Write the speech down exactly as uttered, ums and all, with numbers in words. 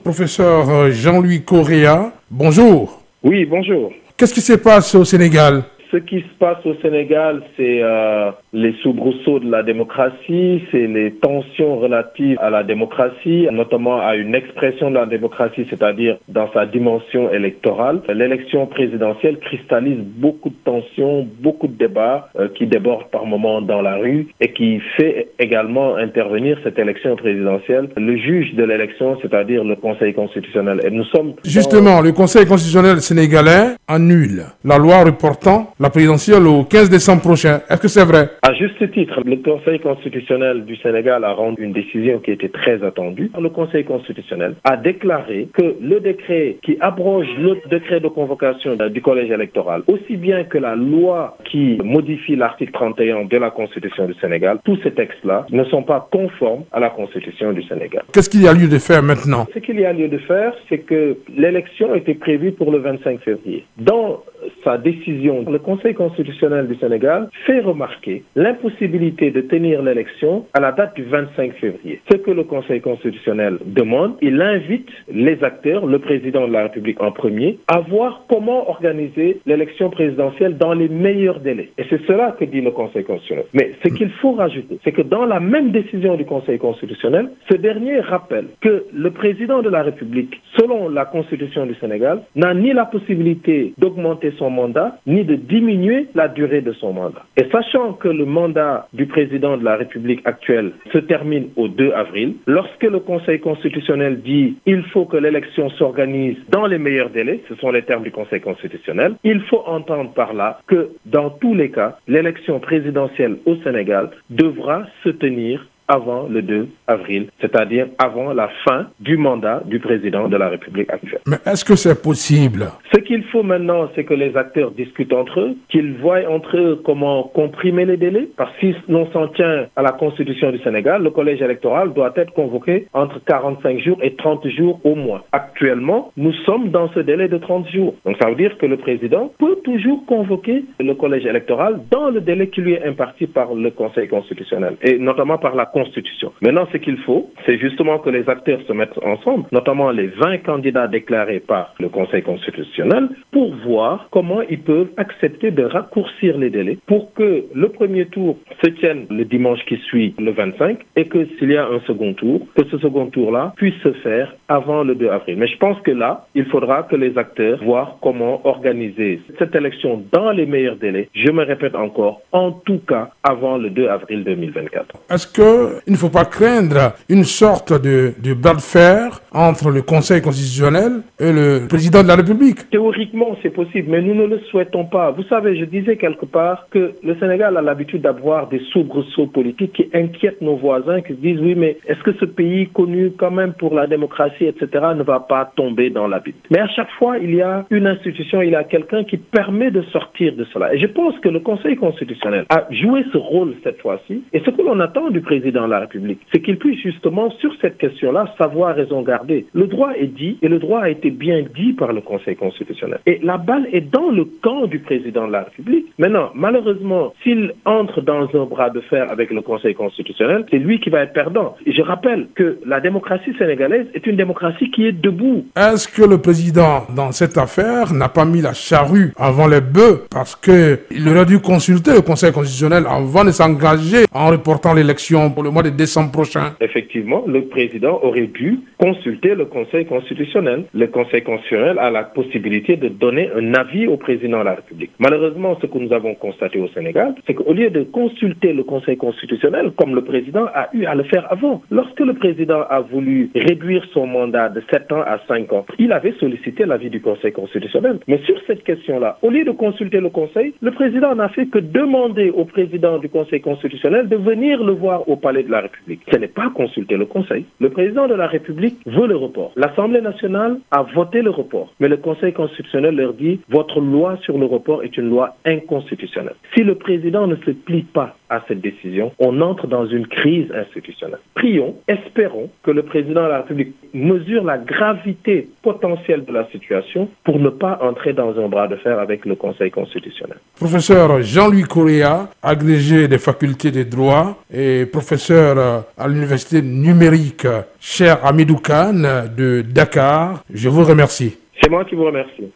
Professeur Jean-Louis Correa, bonjour. Oui, bonjour. Qu'est-ce qui se passe au Sénégal? Ce qui se passe au Sénégal, c'est euh, les soubresauts de la démocratie, c'est les tensions relatives à la démocratie, notamment à une expression de la démocratie, c'est-à-dire dans sa dimension électorale. L'élection présidentielle cristallise beaucoup de tensions, beaucoup de débats euh, qui débordent par moments dans la rue et qui fait également intervenir cette élection présidentielle le juge de l'élection, c'est-à-dire le Conseil constitutionnel. Et nous sommes Justement, dans... le Conseil constitutionnel sénégalais annule la loi reportant la présidentielle au quinze décembre prochain. Est-ce que c'est vrai? À juste titre, le Conseil constitutionnel du Sénégal a rendu une décision qui était très attendue. Le Conseil constitutionnel a déclaré que le décret qui abroge le décret de convocation du collège électoral, aussi bien que la loi qui modifie l'article trente et un de la Constitution du Sénégal, tous ces textes-là ne sont pas conformes à la Constitution du Sénégal. Qu'est-ce qu'il y a lieu de faire maintenant? Ce qu'il y a lieu de faire, c'est que l'élection était prévue pour le vingt-cinq février. Dans sa décision, le Conseil constitutionnel du Sénégal fait remarquer l'impossibilité de tenir l'élection à la date du vingt-cinq février. Ce que le Conseil constitutionnel demande, il invite les acteurs, le président de la République en premier, à voir comment organiser l'élection présidentielle dans les meilleurs délais. Et c'est cela que dit le Conseil constitutionnel. Mais ce qu'il faut rajouter, c'est que dans la même décision du Conseil constitutionnel, ce dernier rappelle que le président de la République, selon la Constitution du Sénégal, n'a ni la possibilité d'augmenter son mandat, ni de diminuer la durée de son mandat. Et sachant que le mandat du président de la République actuelle se termine au deux avril, lorsque le Conseil constitutionnel dit il faut que l'élection s'organise dans les meilleurs délais, ce sont les termes du Conseil constitutionnel, il faut entendre par là que dans tous les cas, l'élection présidentielle au Sénégal devra se tenir avant le deux avril, c'est-à-dire avant la fin du mandat du président de la République actuelle. Mais est-ce que c'est possible? Ce qu'il faut maintenant, c'est que les acteurs discutent entre eux, qu'ils voient entre eux comment comprimer les délais, parce que si l'on s'en tient à la Constitution du Sénégal, le collège électoral doit être convoqué entre quarante-cinq jours et trente jours au moins. Actuellement, nous sommes dans ce délai de trente jours. Donc ça veut dire que le président peut toujours convoquer le collège électoral dans le délai qui lui est imparti par le Conseil constitutionnel, et notamment par la Constitution. Maintenant, ce qu'il faut, c'est justement que les acteurs se mettent ensemble, notamment les vingt candidats déclarés par le Conseil constitutionnel, pour voir comment ils peuvent accepter de raccourcir les délais pour que le premier tour se tienne le dimanche qui suit le vingt-cinq et que s'il y a un second tour, que ce second tour-là puisse se faire avant le deux avril. Mais je pense que là, il faudra que les acteurs voient comment organiser cette élection dans les meilleurs délais. Je me répète encore, en tout cas, avant le deux avril deux mille vingt-quatre. Est-ce qu'il ne faut pas craindre une sorte de, de bras de fer entre le Conseil constitutionnel et le président de la République? Théoriquement, c'est possible, mais nous ne le souhaitons pas. Vous savez, je disais quelque part que le Sénégal a l'habitude d'avoir des soubresauts politiques qui inquiètent nos voisins, qui se disent, oui, mais est-ce que ce pays connu quand même pour la démocratie, et cetera, ne va pas tomber dans l'abîme? Mais à chaque fois, il y a une institution, il y a quelqu'un qui permet de sortir de cela. Et je pense que le Conseil constitutionnel a joué ce rôle cette fois-ci. Et ce que l'on attend du président de la République, c'est qu'il puisse justement, sur cette question-là, savoir raison garder. Le droit est dit, et le droit a été bien dit par le Conseil constitutionnel. Et la balle est dans le camp du président de la République. Maintenant, malheureusement, s'il entre dans un bras de fer avec le Conseil constitutionnel, c'est lui qui va être perdant. Et je rappelle que la démocratie sénégalaise est une démocratie qui est debout. Est-ce que le président, dans cette affaire, n'a pas mis la charrue avant les bœufs parce qu'il aurait dû consulter le Conseil constitutionnel avant de s'engager en reportant l'élection pour le mois de décembre prochain? Effectivement, le président aurait dû consulter le Conseil constitutionnel. Le Conseil constitutionnel a la possibilité de donner un avis au président de la République. Malheureusement, ce que nous avons constaté au Sénégal, c'est qu'au lieu de consulter le Conseil constitutionnel, comme le président a eu à le faire avant, lorsque le président a voulu réduire son mandat de sept ans à cinq ans, il avait sollicité l'avis du Conseil constitutionnel. Mais sur cette question-là, au lieu de consulter le Conseil, le président n'a fait que demander au président du Conseil constitutionnel de venir le voir au palais de la République. Ce n'est pas consulter le Conseil. Le président de la République veut le report. L'Assemblée nationale a voté le report. Mais le Conseil constitutionnel leur dit, votre loi sur le report est une loi inconstitutionnelle. Si le président ne se plie pas à cette décision, on entre dans une crise institutionnelle. Prions, espérons que le président de la République mesure la gravité potentielle de la situation pour ne pas entrer dans un bras de fer avec le Conseil constitutionnel. Professeur Jean-Louis Correa, agrégé des facultés de droit et professeur à l'université numérique Cheikh Hamidou Kane de Dakar, je vous remercie. C'est moi qui vous remercie.